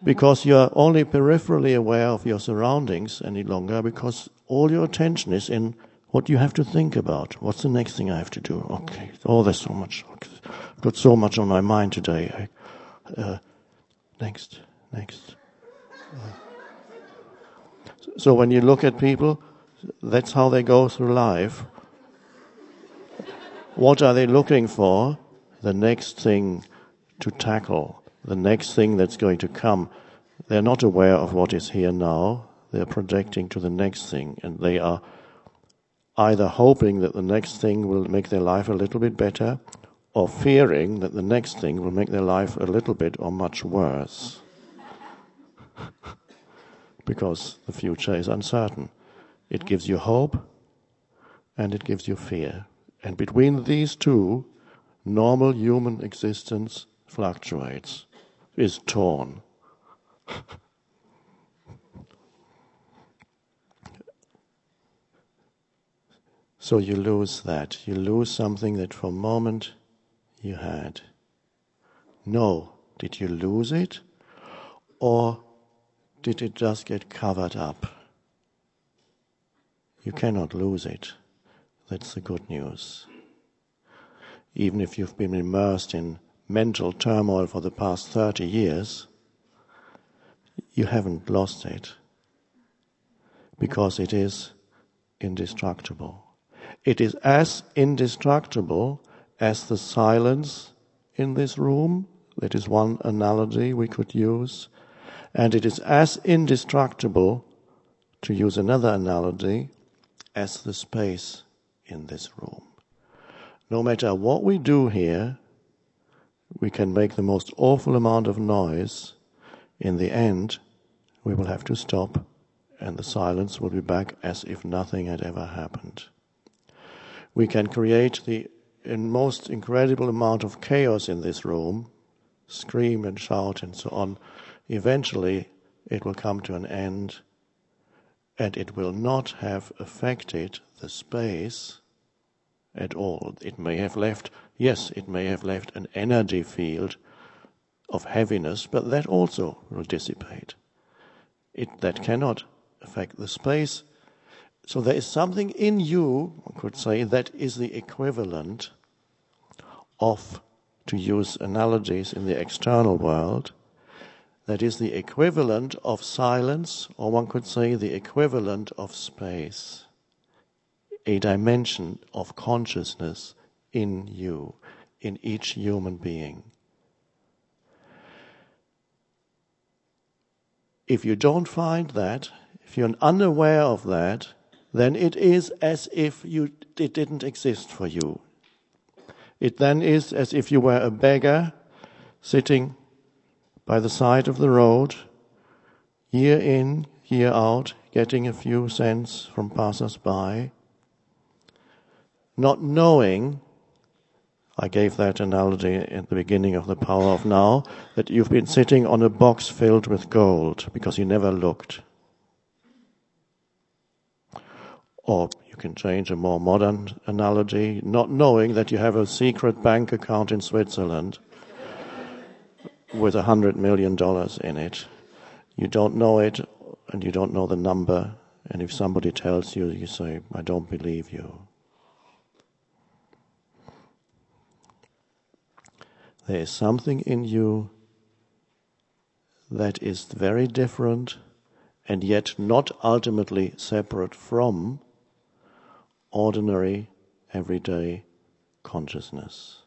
because you are only peripherally aware of your surroundings any longer, because all your attention is in what you have to think about. What's the next thing I have to do? Okay, there's so much. I've got so much on my mind today. Next. So when you look at people, that's how they go through life. What are they looking for? The next thing to tackle, the next thing that's going to come. They're not aware of what is here now. They're projecting to the next thing, and they are either hoping that the next thing will make their life a little bit better, or fearing that the next thing will make their life a little bit or much worse. Because the future is uncertain. It gives you hope and it gives you fear. And between these two, normal human existence fluctuates, is torn. So you lose that. You lose something that for a moment you had. No, did you lose it? Or did it just get covered up? You cannot lose it. That's the good news. Even if you've been immersed in mental turmoil for the past 30 years, you haven't lost it, because it is indestructible. It is as indestructible as the silence in this room. That is one analogy we could use. And it is as indestructible, to use another analogy, as the space in this room. No matter what we do here, we can make the most awful amount of noise. In the end, we will have to stop, and the silence will be back as if nothing had ever happened. We can create the most incredible amount of chaos in this room, scream and shout and so on. Eventually, it will come to an end, and it will not have affected the space at all. It may have left an energy field of heaviness, but that also will dissipate. That cannot affect the space. So there is something in you, one could say, that is the equivalent of, to use analogies in the external world, that is the equivalent of silence, or one could say the equivalent of space, a dimension of consciousness in you, in each human being. If you don't find that, if you're unaware of that, then it is as if it didn't exist for you. It then is as if you were a beggar sitting by the side of the road, year in, year out, getting a few cents from passers-by, not knowing, I gave that analogy at the beginning of The Power of Now, that you've been sitting on a box filled with gold because you never looked. Or you can change a more modern analogy, not knowing that you have a secret bank account in Switzerland with $100 million in it. You don't know it, and you don't know the number, and if somebody tells you, you say, I don't believe you. There is something in you that is very different and yet not ultimately separate from ordinary, everyday consciousness.